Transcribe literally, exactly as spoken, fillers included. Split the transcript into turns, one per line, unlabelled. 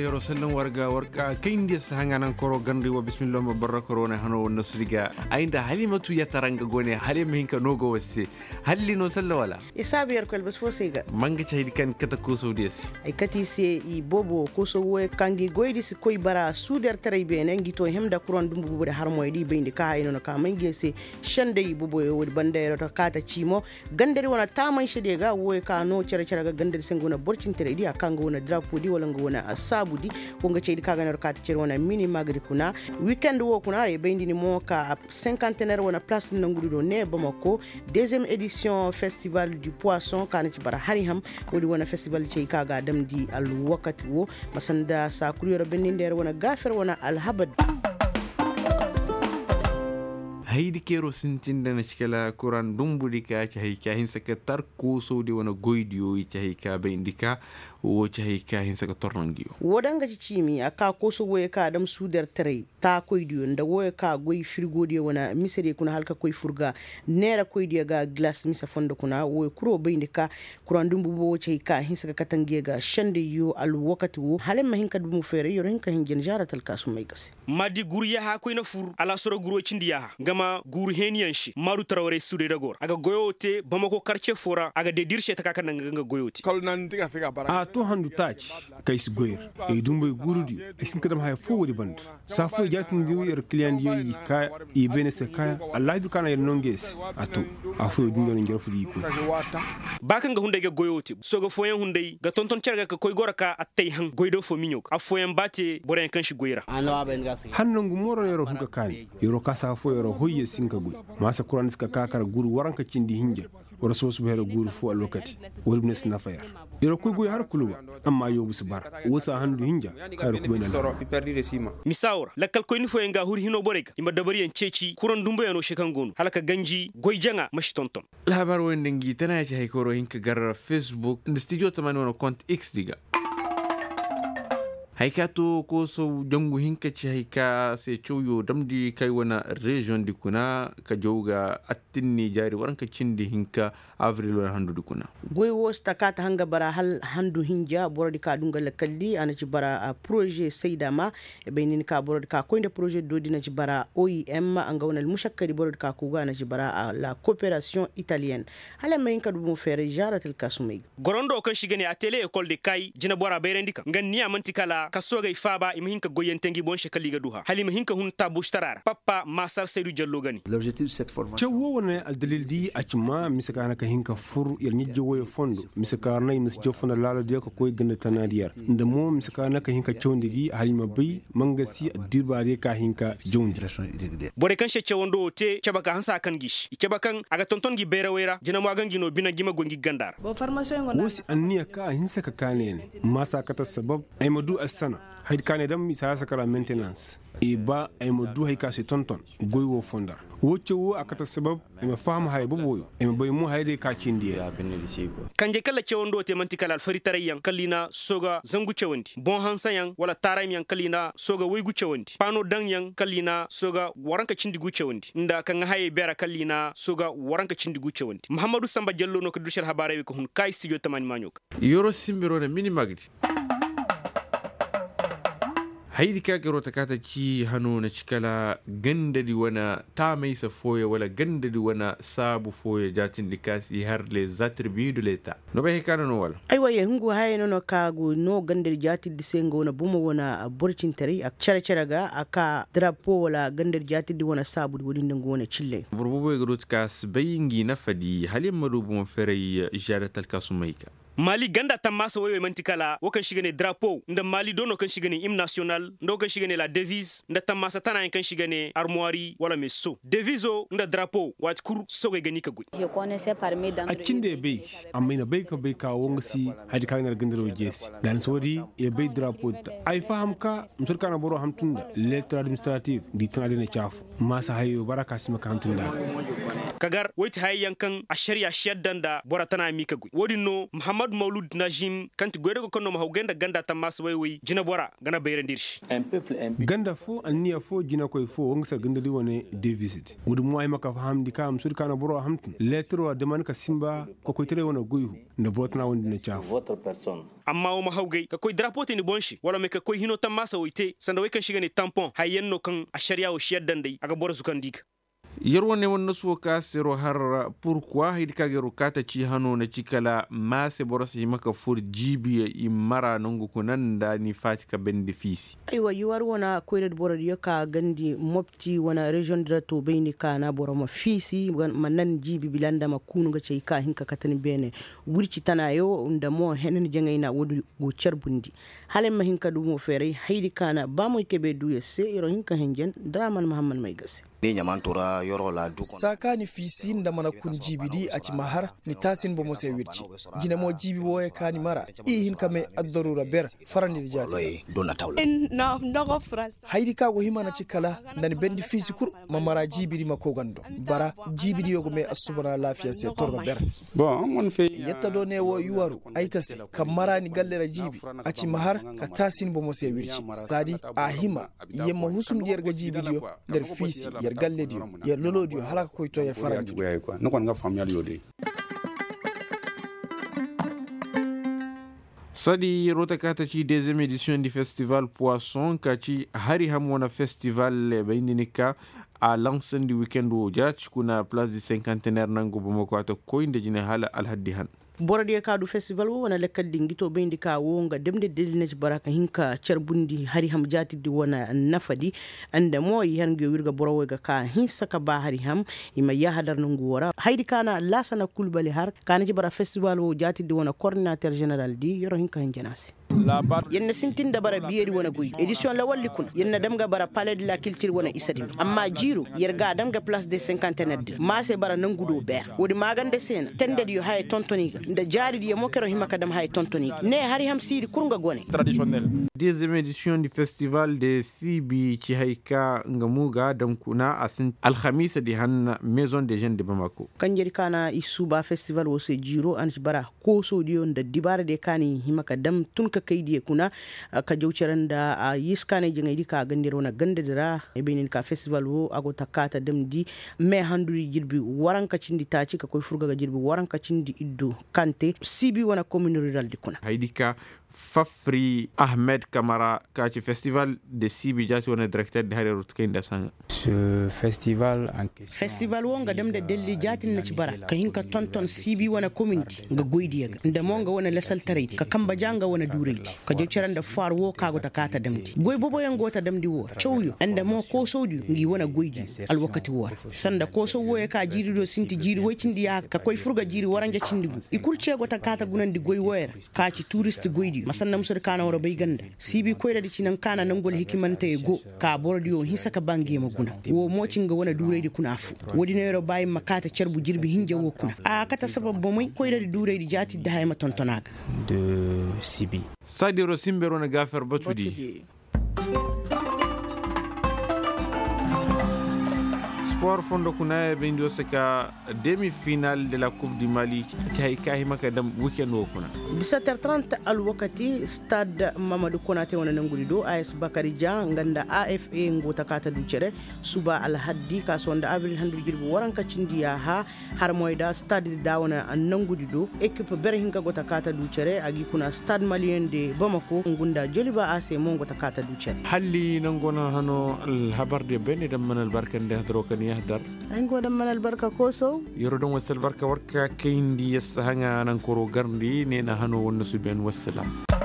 yoro sallan warga warka kaindi sahanganan koro gandi wa bismillah mabarra corona hano nasriga ainda halimatu yataranga gone halim hinka nogo wasse halli no salla wala
isabiyar kol bas fosiga
manga chaydi kan kata ko sodis
ay kati se i bobo ko so we kangi goydi si koy bara suder taray be nangi to hemda kuron dum bubu har moydi be indi ka hayno ka mangi se shande i bobo e wodi bandere to kata chimo gandari wona taman shede ga wo ka no cere cere ga gandari sengona borcin tere di akanga wona drapo di wala ngona asabudi wonga cheydi kaga ner kata cere wona mini magri kuna weekend wo kuna e be indi mo ka cinquantenaire wona place nangudu do ne bamako deuxième édition festival du poisson kana ci bara hari ham wodi wona festival ci kaga dam di al wakati wo masanda sa kuliyoro beninde wona gafer wona al habad
haydi kero sintinda na cikala kuran dumbudi ka ci hayka hin saka tarko so de wona goydiyo ci hayka be indika wo ci hayka hin saka tornangiyo
wodanga ci cimi aka ko so woye ka dam suder tare ta koydiyo nda woye ka goy frigo de wona misere kuna halka koy furga nera koydiyo ga glass misa fondo kuna woye kuro be indika kuran dumbu bo ci hayka hin saka katange ga shande yo al wakati wo halen ma hinka dum fere yo hinka hin jen jaratal kasum may gase
madi guriya ha koyna fur ala soro guro cindiya ha gama gur heniyan shi maru tarawre sude dagor aga goyote bamako quartier fora aga de dirshe ta kakana nga goyote
kol nan tiga figa bara
a to handu touch kay su goyer e dumboy gurudi e sin kadam hay fo wodi band sa fo jatin di yer client yi ka e bene se ka allah du kana yer nonges ato a fo dungo ngel fu di ko
baka nga hunde ga goyote soga foyen hunde ga tonton cerga ka koy goraka attay han goydo fo minyok a foyen bate boren kan shi goyira
hannangu moro yero hunka kani yero ka sa fo yero hoye sinka gui masa kuran ska kakara guru waranka cindi hinja wara so su hera guru fu alokati wolbnes na fayar yero koy goy har kuluba amma yobu su bar wosa handu hinja kayro ko bena
misawra lakkal koy ni fo nga huri hino borega imba dabari en ceci kuran dumbo yano shekan gonu halaka ganji goy janga mashi tonton
labar wende ngi tana ci hay koro hinka gar facebook ndi studio tamani wono compte x diga haika to ko so jangu hinka ci haika se choyo damdi kai wana region di kuna ka jowga attinni jari waranka cindi hinka avril wana handu dukuna
goy wo stakata hanga bara hal handu hinja borodi ka dunga lakalli ana ci bara a projet saydama e benin ka borodi ka koinde projet dodi na ci bara O I M anga wana mushakkari borodi ka kuga na ci bara a la coopération italienne hala mai hinka dumo fere jaratel kasumay
gorondo kan shigene a télé école de kay jina bora berendika nganni amantikala kasoga ifaba imihinka goyentengi bon shekaliga duha halima hinka hun tabush tarara papa masar seydu jallo gani
l'objectif de cette formation
chawo wona al dalil di acima misaka ka hinka fur yel nyijjo woy fondo misaka nay mis jofona lala de ko koy gëna tanadiyar ndemo misaka ka hinka chondigi halima bay mangasi dibare ka hinka jondi
bore kan shecce wondo te chabaka hansa kan gish chabakan aga tonton gi bere wera jina mo agangi no bina gima gongi gandar
bo formation ngona
wosi anniya ka hinsa ka kanene masa kata sabab ay madu asana hayd kane dam mi sa sakara maintenance e ba ay madu hay ka se tonton goy wo fondar wocce wo akata sabab e ma faham hay boboyo e ma bay mu hayde ka cindi
kanje kala cewondo te mantikala faritarayan kalina soga zangu cewondi bon hansayan wala taram yan kalina soga waygu cewondi pano dan yan kalina soga waranka cindi gu cewondi nda kan haye bera kalina soga waranka cindi gu cewondi muhammadu samba jallo no ko dushal habare ko hun kai studio tamani manyok
yoro simbiro na mini magdi haydi ka garo takata ci hano na cikala gandadi wana ta mai sa foya wala gandadi wana sabu foya jatin dikasi har les attributs de l'état no be kana no wala
ay waye hungu hayno no kago no gandadi jati disengo na bumo wana borcin tari ak cara cara ga aka drapo wala gandadi jati di wana sabu di wodin ngo wana chille
burbubo garo takas bayingi na fadi halim madubu mo fere jaratal kasumaika
mali ganda tamasa woyo mantikala wokan shigane drapeau nda mali dono kan shigane hymne national ndo kan shigane la devise nda tamasa tana kan shigane armoire wala meso deviso nda drapeau wat kur soge gani ka gui
je connaissais parmi d'entre
eux akinde be amina be ka be ka wongsi hadi ka nar gandaro jesi dan sodi e be drapeau ay faham ka mtur kana boro hamtunda lettre administrative di tanade ne chaf masa hayo baraka sima ka hamtunda
kagar wait hay yankan a shari'a shaddan da bora tana mika gui wodi no Muhammad Maulud Najim kanti goyde ko kono ma hawgenda ganda tam mas way way jina bora gana bayrandirshi
ganda fo anniya fo jina koy fo ngsa gandali woni deficit wodi mo ay maka famdi kam sur kana boro hamtun letro de man ka simba ko koy tere wona goyhu ne botna wondi ne chaf
amma o ma hawgay ka koy drapeau ni bonshi wala me ka koy hino tam masa woyte sanda way kan shigani tampon hayyenno kan a shari'a o shaddan dai aga bora zukandika
yerwone wonna suwo ka sero har pourquoi hidi kagero kata ci hano na cikala mase boros himaka fur jibi i mara nongo kunanda ni fatika benefisi
aywa yuwar wana koyred borod yoka gandi mopti wana region de to beyni kana boro ma fisi manan jibi bilanda ma kunu ga cey ka hinka katani bene wurci tanayo ndamo henen jengayna wodu go cerbundi halen ma hinka dumo fere haydi kana ba moy kebe duye se iro hinka henjen draman muhammad may gase
saka ni fisi nda mana kun jibidi a ci mahar ni tasin bo mo se wirci jina mo jibi woye kani mara i hin kame ad-darura ber farandi jati haydi ka go himana ci kala nani bendi fisi kur ma mara jibidi ma ko gando bara jibidi yogo me asubana lafiya se torba ber
bon mon fe
yetta do ne wo yuwaru aytase kam mara ni gallera jibi a ci mahar ka tasin bo mo se wirci sadi a hima yemma husum derga jibidi yo der fisi galle dio yer lolo dio halaka koy to yer farandi
no kon nga fam yal yode
sadi rota kata ci deuxième édition du festival poisson kaci hari hamona festival bayninika a lansan di weekend wo jach kuna place du cinquantenaire nango bamako ata koynde jine hala alhaddi han
borode kadu festival wo wana lekkal dingito bendi ka wonga demde delinaj baraka hinka cerbundi hari ham jati di wana nafadi anda mo yango wirga borowe ga ka hinsa ka ba hari ham ima ya hadar nungu wara haydi kana lasana kulbali har kana ci bara festival wo jati di wana coordinateur général di yoro hinka hinjanasi yenna sintinda bara biyeri wana goy édition la walli kun yenna damga bara palais de la culture wana isadim amma jiru yerga damga place des cinquantenaire de masse bara nangudo ber wodi magande sena tende yo hay tontoni nda jaari di mo kero himaka dam hay tontoni ne hari ham sidi kurunga gone
traditionnel deuxième édition du festival de Sibi ci hayka ngamuga dam kuna asin al khamis di han maison des jeunes de Bamako
kanjeri kana isuba festival wo se jiro an bara ko so di on da dibare de kani himaka dam tunka kaydi kuna ka jawceranda a yiskane jengaydi ka gandiro na gandira e benin ka festival wo ago takata dem di me handuri jirbi waranka cindi taci ka koy furga ga jirbi waranka cindi iddo kante Sibi wana commune rural di kuna
haydika Fafri Ahmed Kamara kaci festival de Sibi jati wona directeur de Harerut Kenda Sanga
ce festival en question
festival wonga dem de delli jati na ci bara ka hinka tonton Sibi wana community nga goydi yaga nda monga wana lesal taraydi ka kamba janga wana duraydi ka jewceranda far wo kago takata demdi goy bobo yango ta demdi wo chowyo anda mo ko sodi ngi wana goydi al wakati wo sanda ko so wo ka jiri do sinti jiri woycindi ya ka koy furga jiri waranja cindigu ikurce go takata gunandi goy woyera ka ci touriste goydi masanna musur kana wara bay ganda Sibi koyra di cinan kana nangol hikimanta e go ka bordio hisaka bangi maguna wo mocinga wana duraydi kuna fu wodi nero bay makata cerbu jirbi hinje wo kuna a kata sabab moy koyra di duraydi jati da hayma tontonaga
de Sibi
sadiro simbero na gafer batudi sport fondo kuna be ndo seka demi finale de la coupe du Mali tay kay maka dam weekend wo kuna
dix-sept heures trente al wakati stade Mamadou Konaté wona nangudi do A S Bakary Dia nganda A F A ngota kata du cere suba al haddi ka sonda avril handu jirbu waranka cindiya ha har moyda stade da wona nangudi do équipe ber hinga gota kata du cere agi kuna stade malien de Bamako ngunda Joliba A C mo ngota kata du cere
halli nangona hano al habar de ben dam manal barkande hadro kan yahdar
ango dam manal barka koso
yoro don wasal barka warka kayndi yasahanga nan koro garndi ne na hano wonna suben wassalam